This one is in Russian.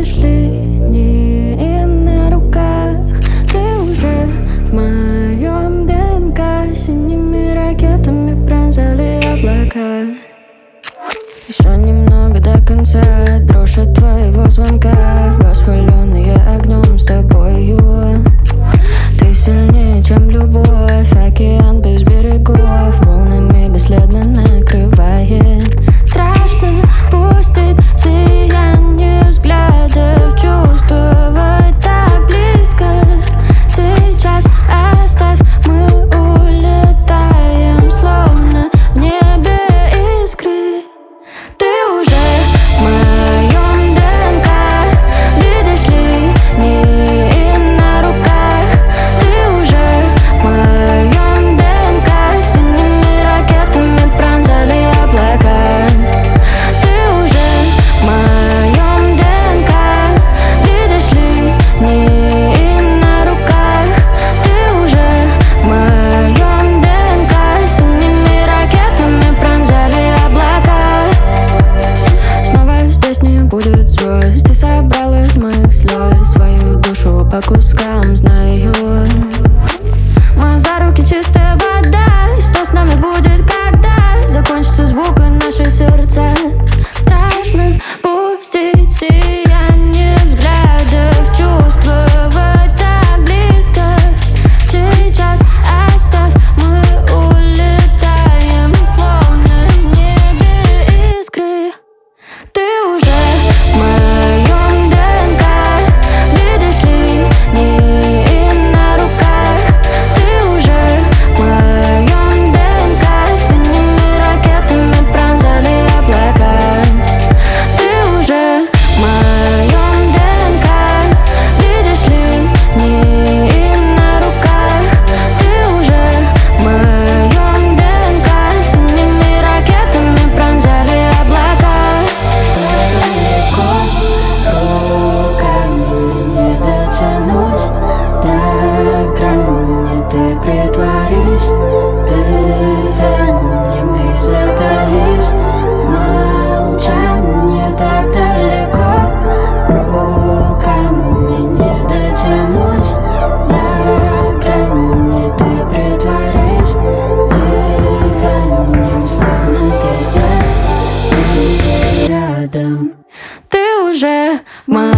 Видишь линии на руках, ты уже в моем ДНК. Синими ракетами пронзали облака. Еще немного до конца, дрожь от твоего звонка, воспаленные огнем с тобою. Ты сильнее, чем любовь, океан без берегов, волнами бесследно накрывает. Страшно пустить сияние взглядов, чувствовать так близко. Сейчас оставь, мы улетаем, словно в небе искры. Ты уже в моем ДНК, видишь линии на руках. Ты уже в моем ДНК, синими ракетами пронзали облака. Ты уже в моем ДНК, видишь линии на руках. Ты уже в моем ДНК, синими ракетами пронзали облака. Снова здесь не будет звезд. Ты собрал из моих слез свою душу по кускам, знаю. Мы за руки чистая вода. Что с нами будет, когда закончится звук и наши сердца? Страшно пустить сияние взглядов, чувствовать так близко. Сейчас оставь, мы улетаем, словно в небе искры. Ты уже в моем ДНК, видишь линии на руках. Ты уже в моем ДНК, синими ракетами пронзали облака. Ты уже в моем ДНК, видишь линии на руках. Ты уже в моем ДНК, синими ракетами пронзали облака. Руками не дотянусь до грани, ты притворись дыханием и затаись в молчании так далеко. Руками не дотянусь до грани, ты притворись дыханием, словно ты здесь, ты рядом. Ты уже в моем